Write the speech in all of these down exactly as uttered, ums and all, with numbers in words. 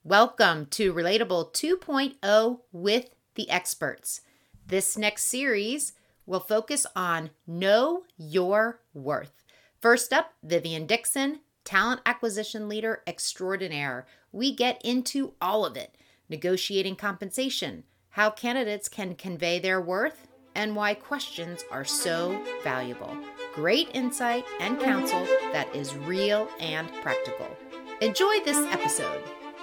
Welcome to Relatable 2.0 with the experts. This next series will focus on Know Your Worth. First up, Vivian Dixon, Talent Acquisition Leader Extraordinaire. We get into all of it. Negotiating compensation, how candidates can convey their worth, and why questions are so valuable. Great insight and counsel that is real and practical. Enjoy this episode.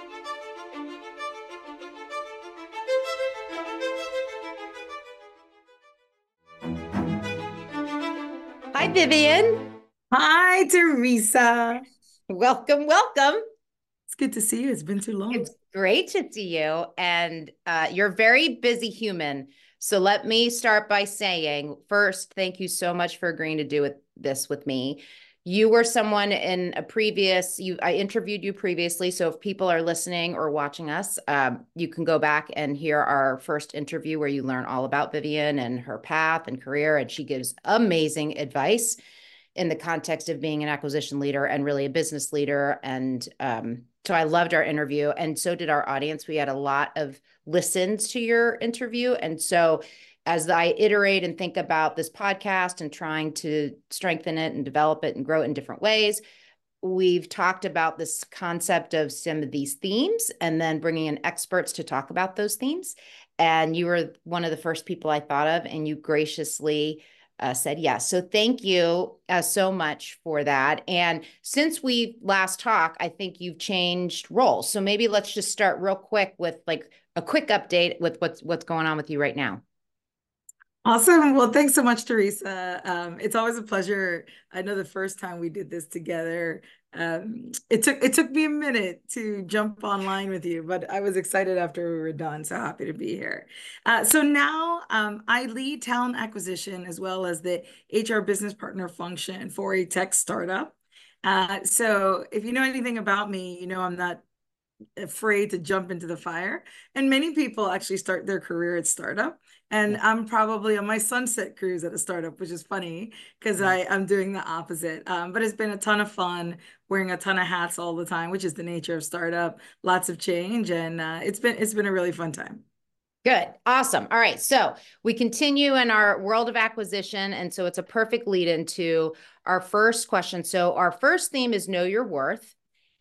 Hi, Vivian. Hi, Teresa. Welcome, welcome. It's good to see you. It's been too long. It's great to see you. And uh, you're a very busy human. So let me start by saying, first, thank you so much for agreeing to do with this with me. You were someone in a previous, you I interviewed you previously. So if people are listening or watching us, um, you can go back and hear our first interview where you learn all about Vivian and her path and career. And she gives amazing advice in the context of being an acquisition leader and really a business leader. And um, so I loved our interview, and so did our audience. We had a lot of listens to your interview. And so as I iterate and think about this podcast and trying to strengthen it and develop it and grow it in different ways, we've talked about this concept of some of these themes and then bringing in experts to talk about those themes. And you were one of the first people I thought of, and you graciously Uh, said yes. So thank you uh, so much for that. And since we last talked, I think you've changed roles. So maybe let's just start real quick with like a quick update with what's what's going on with you right now. Awesome. Well, thanks so much, Teresa. Um, it's always a pleasure. I know the first time we did this together, um, it took it took me a minute to jump online with you, but I was excited after we were done. So happy to be here. Uh, so now um, I lead talent acquisition as well as the H R business partner function for a tech startup. Uh, so if you know anything about me, you know I'm not afraid to jump into the fire. And many people actually start their career at startup. And Yeah. I'm probably on my sunset cruise at a startup, which is funny because I I'm doing the opposite. Um, but it's been a ton of fun, wearing a ton of hats all the time, which is the nature of startup. Lots of change, and uh, it's been it's been a really fun time. Good. Awesome. All right. So we continue in our world of acquisition. And so it's a perfect lead into our first question. So our first theme is know your worth.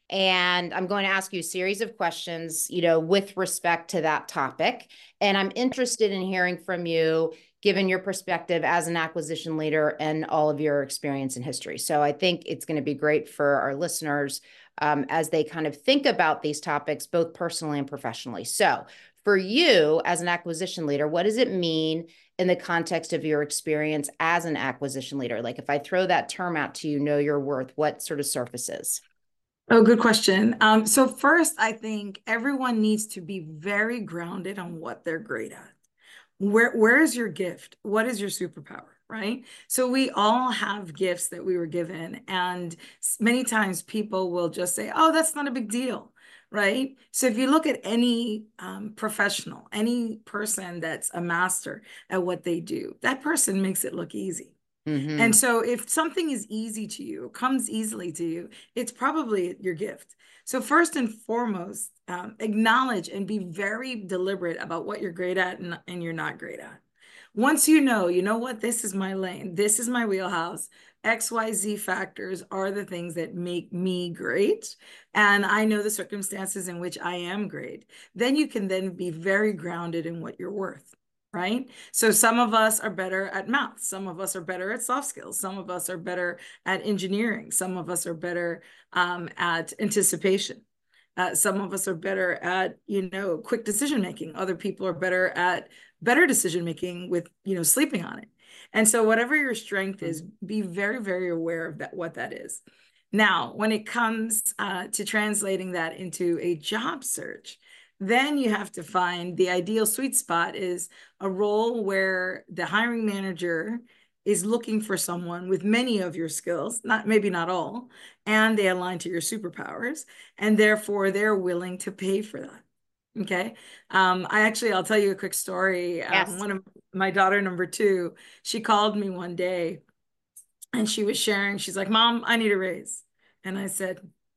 And I'm going to ask you a series of questions, you know, with respect to that topic. And I'm interested in hearing from you, given your perspective as an acquisition leader and all of your experience in history. So I think it's going to be great for our listeners um, as they kind of think about these topics, both personally and professionally. So for you as an acquisition leader, what does it mean in the context of your experience as an acquisition leader? Like if I throw that term out to you, know your worth, what sort of surfaces? Oh, good question. Um, so first, I think everyone needs to be very grounded on what they're great at. Where where is your gift? What is your superpower, right? So we all have gifts that we were given, and many times people will just say, "Oh, that's not a big deal." Right. So if you look at any um, professional, any person that's a master at what they do, that person makes it look easy. Mm-hmm. And so if something is easy to you, comes easily to you, it's probably your gift. So first and foremost, um, acknowledge and be very deliberate about what you're great at and, and you're not great at. Once you know, you know what, this is my lane, this is my wheelhouse, X Y Z factors are the things that make me great. And I know the circumstances in which I am great. Then you can then be very grounded in what you're worth. Right. So some of us are better at math. Some of us are better at soft skills. Some of us are better at engineering. Some of us are better um, at anticipation. Uh, some of us are better at, you know, quick decision making. Other people are better at better decision making with, you know, sleeping on it. And so whatever your strength is, be very, very aware of that, what that is. Now, when it comes uh, to translating that into a job search, then you have to find the ideal sweet spot is a role where the hiring manager is looking for someone with many of your skills, not maybe not all, and they align to your superpowers, and therefore they're willing to pay for that. Okay. Um, I actually, I'll tell you a quick story. Um, Yes. one of my daughter, number two, she called me one day and she was sharing, she's like, Mom, I need a raise. And I said,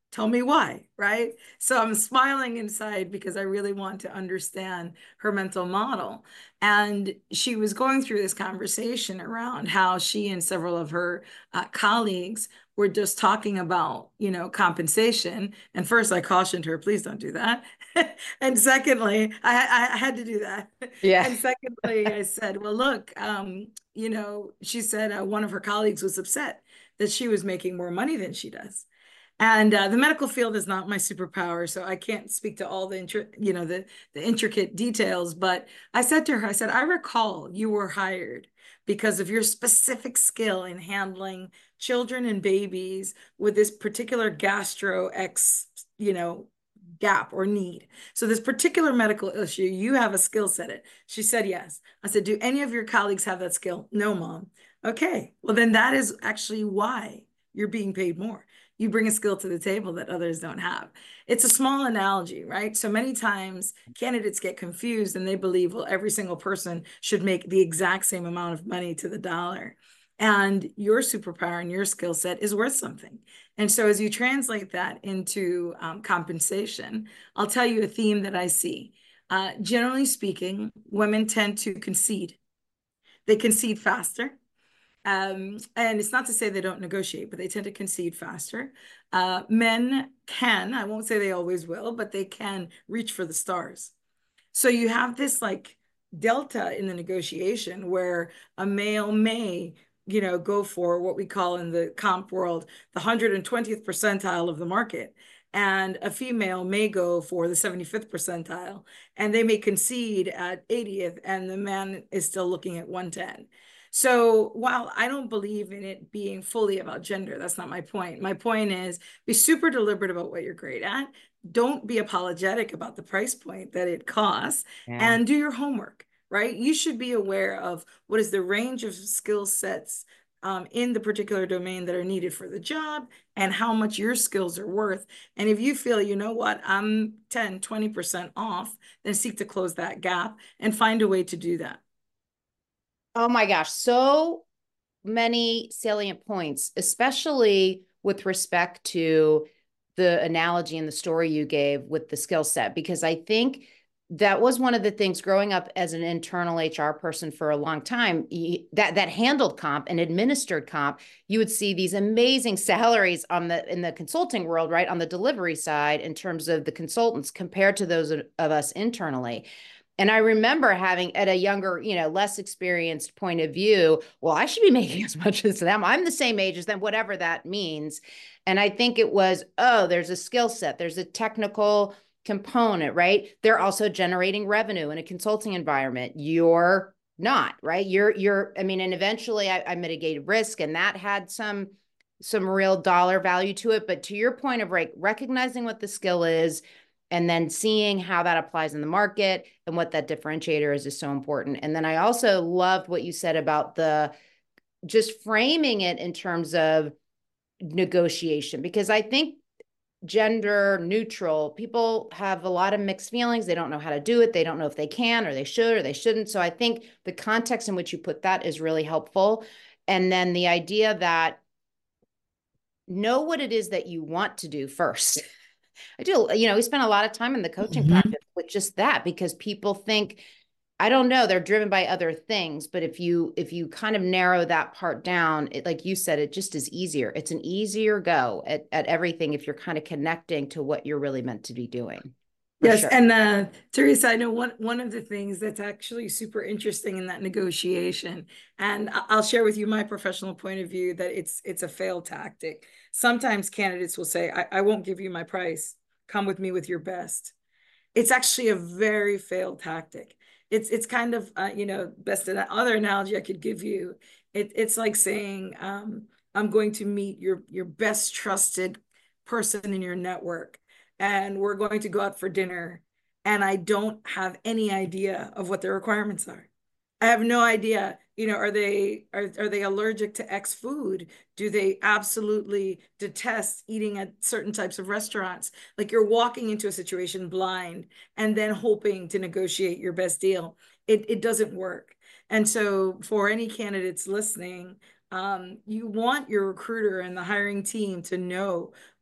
Tell me why, right? So I'm smiling inside because I really want to understand her mental model. And she was going through this conversation around how she and several of her uh, colleagues were just talking about, you know, compensation. And first, I cautioned her, please don't do that. And secondly, I, I had to do that. Yeah. And secondly, I said, well, look, um, you know, she said uh, one of her colleagues was upset that she was making more money than she does. And uh, the medical field is not my superpower, so I can't speak to all the intri- you know the the intricate details. But I said to her, I said, I recall you were hired because of your specific skill in handling children and babies with this particular gastro X, you know, gap or need. So this particular medical issue, you have a skill set it. She said yes. I said, do any of your colleagues have that skill? No, mom. Okay, well then that is actually why you're being paid more. You bring a skill to the table that others don't have. It's a small analogy, right? So many times candidates get confused and they believe, well, every single person should make the exact same amount of money to the dollar. And your superpower and your skill set is worth something. And so as you translate that into um, compensation, I'll tell you a theme that I see. Uh, generally speaking, women tend to concede. They concede faster. Um, and it's not to say they don't negotiate, but they tend to concede faster. Uh, men can, I won't say they always will, but they can reach for the stars. So you have this like delta in the negotiation where a male may, you know, go for what we call in the comp world, the one hundred twentieth percentile of the market. And a female may go for the seventy-fifth percentile, and they may concede at eightieth, and the man is still looking at one ten. So while I don't believe in it being fully about gender, that's not my point. My point is be super deliberate about what you're great at. Don't be apologetic about the price point that it costs, Yeah. and do your homework, right? You should be aware of what is the range of skill sets um, in the particular domain that are needed for the job and how much your skills are worth. And if you feel, you know what, I'm ten, twenty percent off, then seek to close that gap and find a way to do that. Oh my gosh, so many salient points, especially with respect to the analogy and the story you gave with the skill set, because I think that was one of the things growing up as an internal H R person for a long time that that handled comp and administered comp. You would see these amazing salaries on the in the consulting world, right, on the delivery side in terms of the consultants compared to those of us internally. And I remember having at a younger, you know, less experienced point of view, well, I should be making as much as them. I'm the same age as them, whatever that means. And I think it was, oh, there's a skill set, there's a technical component, right? They're also generating revenue in a consulting environment. You're not, right? You're, you're, I mean, and eventually I, I mitigated risk and that had some, some real dollar value to it. But to your point of like recognizing what the skill is, and then seeing how that applies in the market and what that differentiator is is so important. And then I also loved what you said about the just framing it in terms of negotiation, because I think gender neutral people have a lot of mixed feelings. They don't know how to do it. They don't know if they can or they should or they shouldn't. So I think the context in which you put that is really helpful. And then the idea that know what it is that you want to do first. I do, you know, we spend a lot of time in the coaching Mhm. practice with just that because people think, I don't know, they're driven by other things. But if you if you kind of narrow that part down, it, like you said, it just is easier. It's an easier go at, at everything if you're kind of connecting to what you're really meant to be doing. For Yes, sure. and uh, Teresa, I know one one of the things that's actually super interesting in that negotiation, and I- I'll share with you my professional point of view that it's it's a failed tactic. Sometimes candidates will say, I, I won't give you my price. Come with me with your best. It's actually a very failed tactic. It's it's kind of uh, you know, best other analogy I could give you. It, it's like saying, um, I'm going to meet your your best trusted person in your network, and we're going to go out for dinner, and I don't have any idea of what their requirements are. I have no idea. You know, are they are, are they allergic to X food? Do they absolutely detest eating at certain types of restaurants? Like you're walking into a situation blind and then hoping to negotiate your best deal. It, it doesn't work. And so for any candidates listening, um, you want your recruiter and the hiring team to know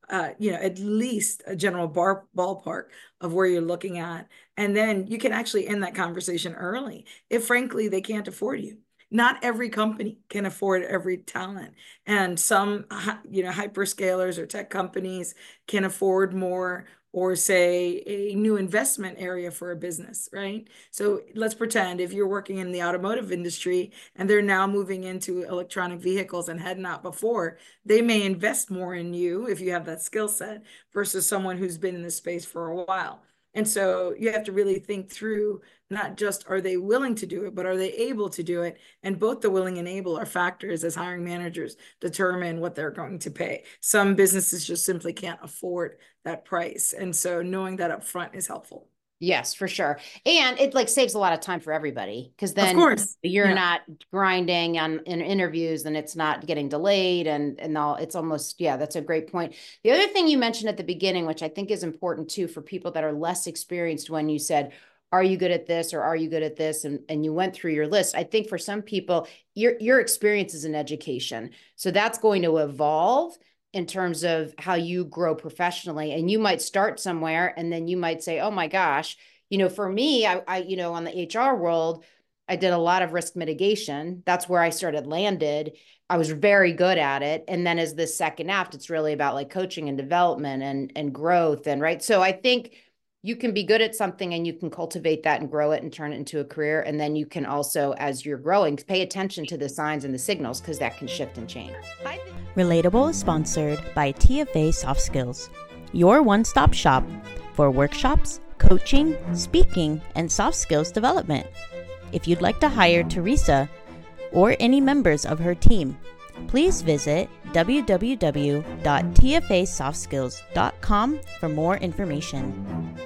uh, you know, at least a general bar ballpark of where you're looking at. And then you can actually end that conversation early if frankly they can't afford you. Not every company can afford every talent. And some, you know, hyperscalers or tech companies can afford more, or say a new investment area for a business, right? So let's pretend if you're working in the automotive industry and they're now moving into electronic vehicles and had not before, they may invest more in you if you have that skill set versus someone who's been in the space for a while. And so you have to really think through not just are they willing to do it, but are they able to do it? And both the willing and able are factors as hiring managers determine what they're going to pay. Some businesses just simply can't afford that price. And so knowing that up front is helpful. Yes, for sure. And it like saves a lot of time for everybody because Of then course. you're Yeah. not grinding on in interviews and it's not getting delayed and and all it's almost, yeah, that's a great point. The other thing you mentioned at the beginning, which I think is important too for people that are less experienced, when you said, are you good at this or are you good at this? And, and you went through your list. I think for some people, your your experience is an education. So that's going to evolve in terms of how you grow professionally. And you might start somewhere and then you might say, oh my gosh, you know, for me, I, I, you know, on the H R world, I did a lot of risk mitigation. That's where I started landed. I was very good at it. And then as the second act, it's really about like coaching and development and, and growth. And right. So I think you can be good at something and you can cultivate that and grow it and turn it into a career. And then you can also, as you're growing, pay attention to the signs and the signals because that can shift and change. Relatable is sponsored by T F A Soft Skills, your one-stop shop for workshops, coaching, speaking, and soft skills development. If you'd like to hire Teresa or any members of her team, please visit w w w dot t f a soft skills dot com for more information.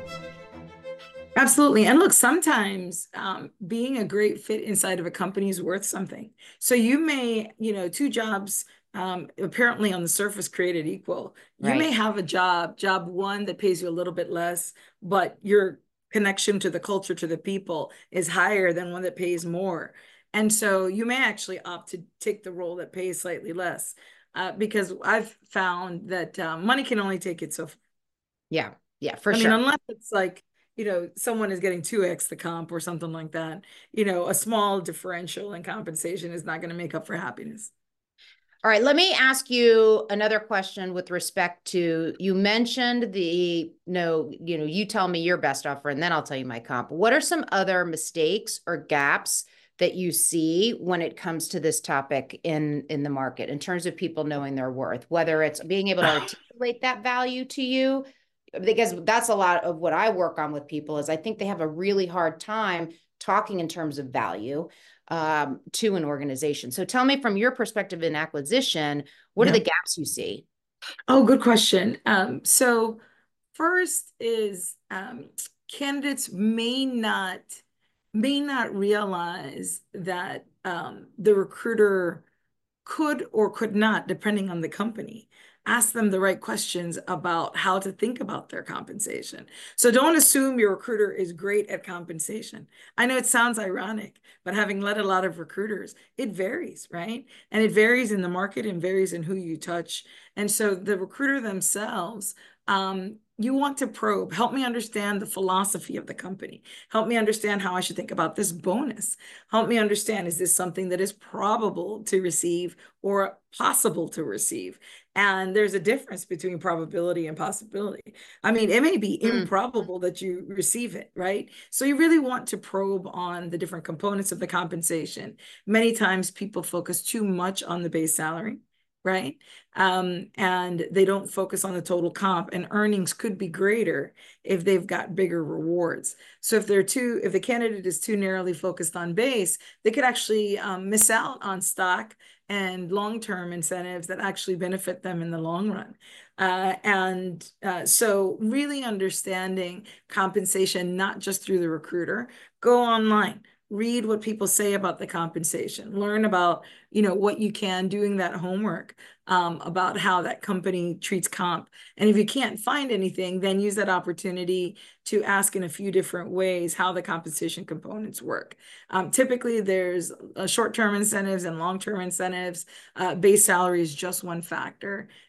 Absolutely. And look, sometimes um, being a great fit inside of a company is worth something. So you may, you know, two jobs um, apparently on the surface created equal. You Right. may have a job, job one that pays you a little bit less, but your connection to the culture, to the people is higher than one that pays more. And so you may actually opt to take the role that pays slightly less uh, because I've found that uh, money can only take it so far. Yeah. Yeah, for I sure. mean, unless it's like, you know, someone is getting two X the comp or something like that, you know, a small differential in compensation is not going to make up for happiness. All right, let me ask you another question with respect to, you mentioned the, no, you know, you tell me your best offer and then I'll tell you my comp. What are some other mistakes or gaps that you see when it comes to this topic in, in the market in terms of people knowing their worth, whether it's being able to articulate that value to you? Because that's a lot of what I work on with people is I think they have a really hard time talking in terms of value um, to an organization. So tell me from your perspective in acquisition, what yeah. are the gaps you see? Oh, good question. Um, so first is um, candidates may not may not realize that um, the recruiter could or could not, depending on the company, ask them the right questions about how to think about their compensation. So don't assume your recruiter is great at compensation. I know it sounds ironic, but having led a lot of recruiters, it varies, right? And it varies in the market and varies in who you touch. And so the recruiter themselves, um, you want to probe, help me understand the philosophy of the company. Help me understand how I should think about this bonus. Help me understand, is this something that is probable to receive or possible to receive? And there's a difference between probability and possibility. I mean, it may be mm. improbable that you receive it, right? So you really want to probe on the different components of the compensation. Many times people focus too much on the base salary, right? Um, and they don't focus on the total comp, and earnings could be greater if they've got bigger rewards. So if they're too, if the candidate is too narrowly focused on base, they could actually um, miss out on stock and long-term incentives that actually benefit them in the long run. Uh, and uh, so really understanding compensation, not just through the recruiter, go online. Read what people say about the compensation. Learn about, you know, what you can, doing that homework um, about how that company treats comp. And if you can't find anything, then use that opportunity to ask in a few different ways how the compensation components work. Um, typically, there's uh, short-term incentives and long-term incentives. Uh, base salary is just one factor.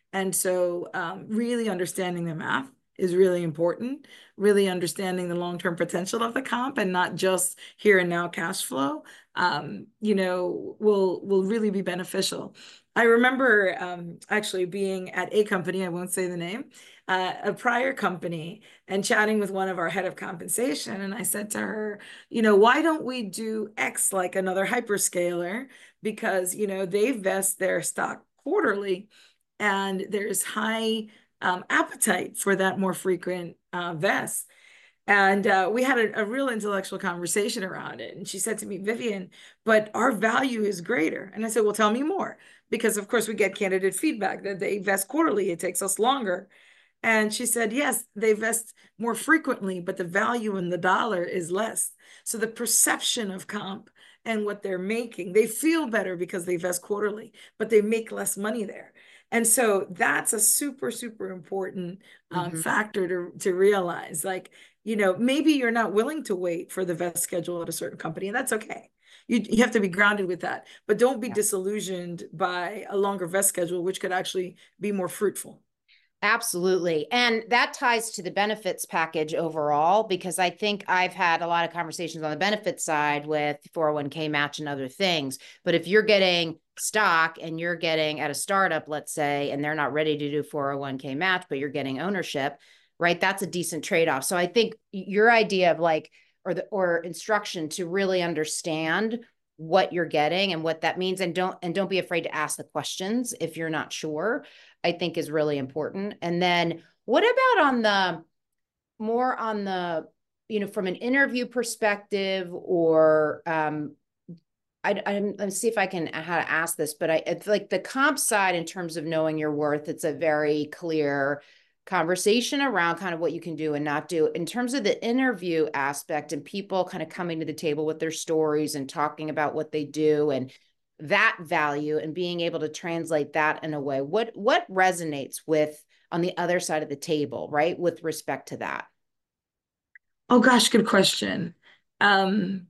And so um, really understanding the math is really important, really understanding the long-term potential of the comp and not just here and now cash flow, um, you know, will, will really be beneficial. I remember um, actually being at a company, I won't say the name, uh, a prior company, and chatting with one of our head of compensation. And I said to her, you know, why don't we do X like another hyperscaler? Because, you know, they vest their stock quarterly and there's high um, appetite for that more frequent uh, vest. And uh, we had a, a real intellectual conversation around it. And she said to me, Vivian, but our value is greater. And I said, well, tell me more. Because of course we get candidate feedback that they vest quarterly. It takes us longer. And she said, yes, they vest more frequently, but the value in the dollar is less. So the perception of comp and what they're making, they feel better because they vest quarterly, but they make less money there. And so that's a super, super important um, mm-hmm. factor to, to realize. Like, you know, maybe you're not willing to wait for the vest schedule at a certain company, and that's okay. You, you have to be grounded with that, but don't be yeah. disillusioned by a longer vest schedule, which could actually be more fruitful. Absolutely. And that ties to the benefits package overall, because I think I've had a lot of conversations on the benefits side with four oh one k match and other things. But if you're getting stock and you're getting at a startup, let's say, and they're not ready to do four oh one k match, but you're getting ownership, right? That's a decent trade-off. So I think your idea of like, or the, or instruction to really understand what you're getting and what that means, and don't, and don't be afraid to ask the questions if you're not sure, I think is really important. And then what about on the, more on the, you know, from an interview perspective, or um, I, I'm, let's see if I can, how to ask this, but I, it's like the comp side in terms of knowing your worth, it's a very clear conversation around kind of what you can do and not do. In terms of the interview aspect and people kind of coming to the table with their stories and talking about what they do and that value and being able to translate that in a way, what, what resonates with on the other side of the table, right? With respect to that. Oh gosh, good question. Um,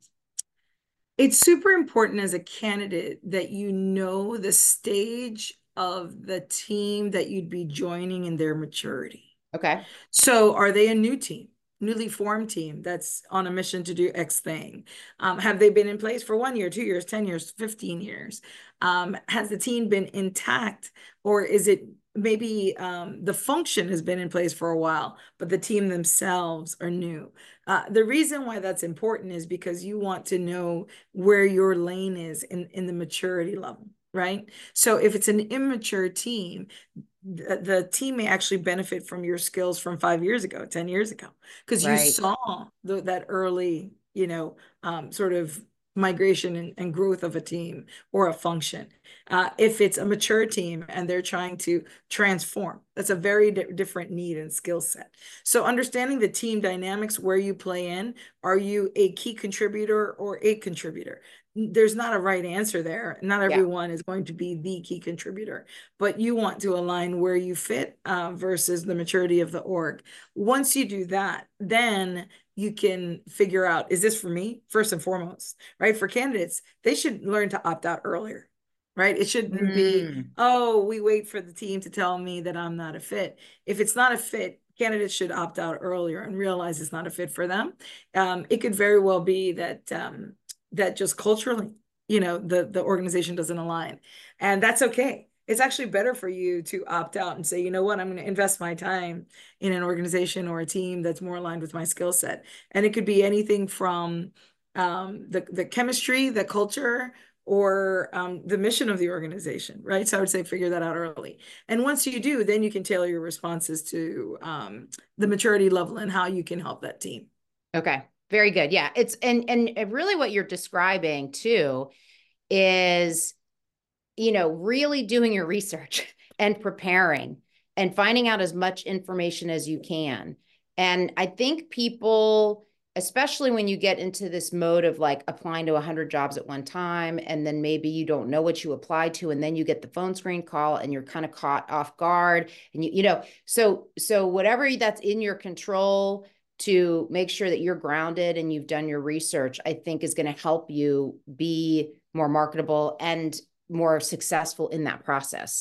it's super important as a candidate that you know the stage of the team that you'd be joining in their maturity. Okay. So are they a new team, newly formed team that's on a mission to do X thing? Um, have they been in place for one year, two years, ten years, fifteen years? Um, has the team been intact, or is it maybe um, the function has been in place for a while, but the team themselves are new? Uh, the reason why that's important is because you want to know where your lane is in, in the maturity level, right? So if it's an immature team, the, the team may actually benefit from your skills from five years ago, ten years ago, because right. you saw the, that early, you know, um, sort of migration and, and growth of a team or a function. Uh, if it's a mature team and they're trying to transform, that's a very di- different need and skill set. So understanding the team dynamics, where you play in, are you a key contributor or a contributor? There's not a right answer there. Not everyone yeah. is going to be the key contributor, but you want to align where you fit uh, versus the maturity of the org. Once you do that, then you can figure out, is this for me? First and foremost, right? For candidates, they should learn to opt out earlier, right? It shouldn't mm. be, oh, we wait for the team to tell me that I'm not a fit. If it's not a fit, candidates should opt out earlier and realize it's not a fit for them. Um, it could very well be that um, that just culturally, you know, the, the organization doesn't align. And that's okay. It's actually better for you to opt out and say, you know what, I'm going to invest my time in an organization or a team that's more aligned with my skill set. And it could be anything from um, the, the chemistry, the culture, or um, the mission of the organization, right? So I would say figure that out early. And once you do, then you can tailor your responses to um, the maturity level and how you can help that team. Okay. Very good. Yeah. It's, and, and really what you're describing too is, you know, really doing your research and preparing and finding out as much information as you can. And I think people, especially when you get into this mode of like applying to a hundred jobs at one time, and then maybe you don't know what you applied to, and then you get the phone screen call and you're kind of caught off guard, and you, you know, so, so whatever that's in your control to make sure that you're grounded and you've done your research, I think is going to help you be more marketable and more successful in that process.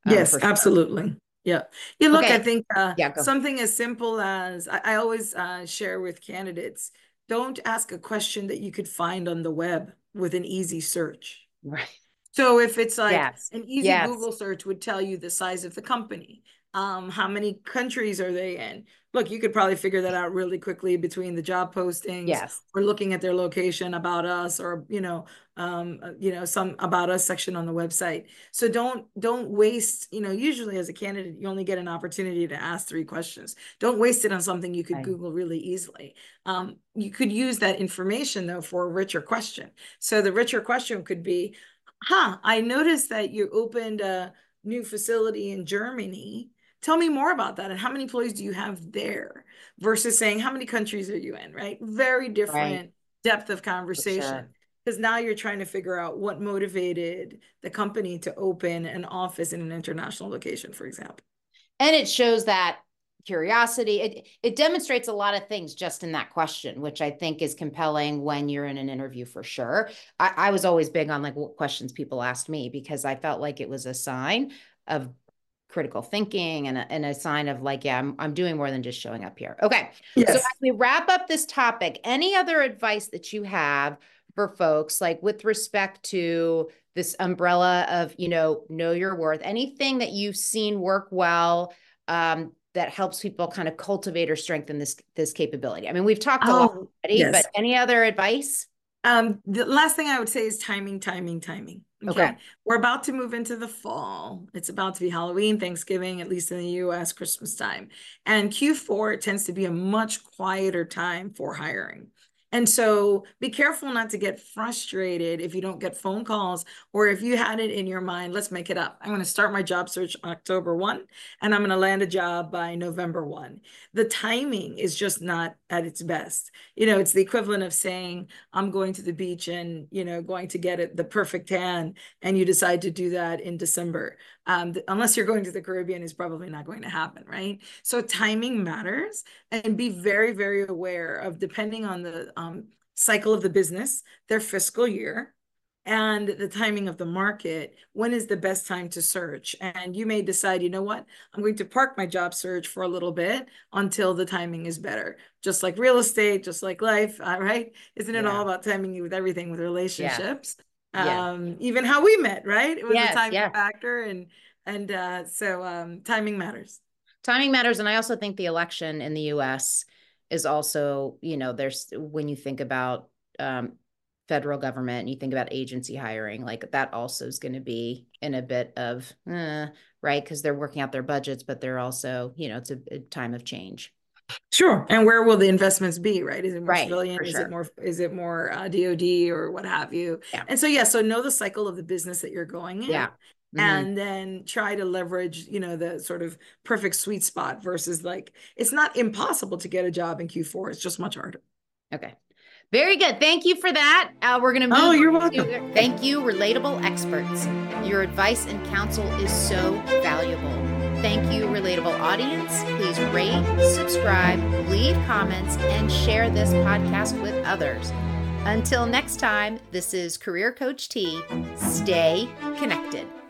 Um, Yes, for sure. absolutely. Yeah. You look, Okay. I think uh, Yeah, go. something as simple as I, I always uh, share with candidates, don't ask a question that you could find on the web with an easy search. Right. So if it's like Yes. an easy Yes. Google search would tell you the size of the company, um, how many countries are they in? Look, you could probably figure that out really quickly between the job postings Yes. or looking at their location, about us, or, you know, um, uh, you know, some about us section on the website. So don't, don't waste, you know, usually as a candidate, you only get an opportunity to ask three questions. Don't waste it on something you could Right. Google really easily. Um, you could use that information though for a richer question. So the richer question could be, huh, I noticed that you opened a new facility in Germany. Tell me more about that. And how many employees do you have there? Versus saying, how many countries are you in, right? Very different Right. depth of conversation. Sure. Because now you're trying to figure out what motivated the company to open an office in an international location, for example. And it shows that curiosity. It, it demonstrates a lot of things just in that question, which I think is compelling when you're in an interview for sure. I, I was always big on like what questions people asked me, because I felt like it was a sign of critical thinking and a, and a sign of like, yeah, I'm, I'm doing more than just showing up here. Okay. Yes. So as we wrap up this topic, any other advice that you have for folks, like with respect to this umbrella of, you know, know your worth, anything that you've seen work well, um, that helps people kind of cultivate or strengthen this, this capability? I mean, we've talked a Oh, lot already, yes. but any other advice? Um, the last thing I would say is timing, timing, timing. Okay? Okay. We're about to move into the fall. It's about to be Halloween, Thanksgiving, at least in the U S, Christmas time. And Q four tends to be a much quieter time for hiring. And so be careful not to get frustrated if you don't get phone calls, or if you had it in your mind, let's make it up. I'm going to start my job search October first, and I'm going to land a job by November first. The timing is just not at its best. You know, it's the equivalent of saying, I'm going to the beach and, you know, going to get it the perfect tan, and you decide to do that in December. Um, unless you're going to the Caribbean, is probably not going to happen, right? So timing matters, and be very, very aware of, depending on the um, cycle of the business, their fiscal year, and the timing of the market, when is the best time to search? And you may decide, you know what, I'm going to park my job search for a little bit until the timing is better. Just like real estate, just like life, uh, right? Isn't it Yeah. all about timing with everything, with relationships? Yeah. Um, even how we met, right? It was Yes, a timing yeah. factor, and and uh, so um, timing matters. Timing matters. And I also think the election in the U S is also, you know, there's, when you think about um, federal government and you think about agency hiring, like that also is going to be in a bit of, eh, right? Because they're working out their budgets, but they're also, you know, it's a, a time of change. Sure. And where will the investments be, right? Is it more Right, civilian? for Is sure. it more, is it more uh, D O D or what have you? Yeah. And so, yeah, so know the cycle of the business that you're going in. Yeah. Mhm. And then try to leverage, you know, the sort of perfect sweet spot, versus like, it's not impossible to get a job in Q four. It's just much harder. Okay. Very good. Thank you for that. Uh, we're going to move. Oh, you're to- welcome. Thank you, Relatable Experts. Your advice and counsel is so valuable. Thank you, Relatable audience. Please rate, subscribe, leave comments, and share this podcast with others. Until next time, this is Career Coach T. Stay connected.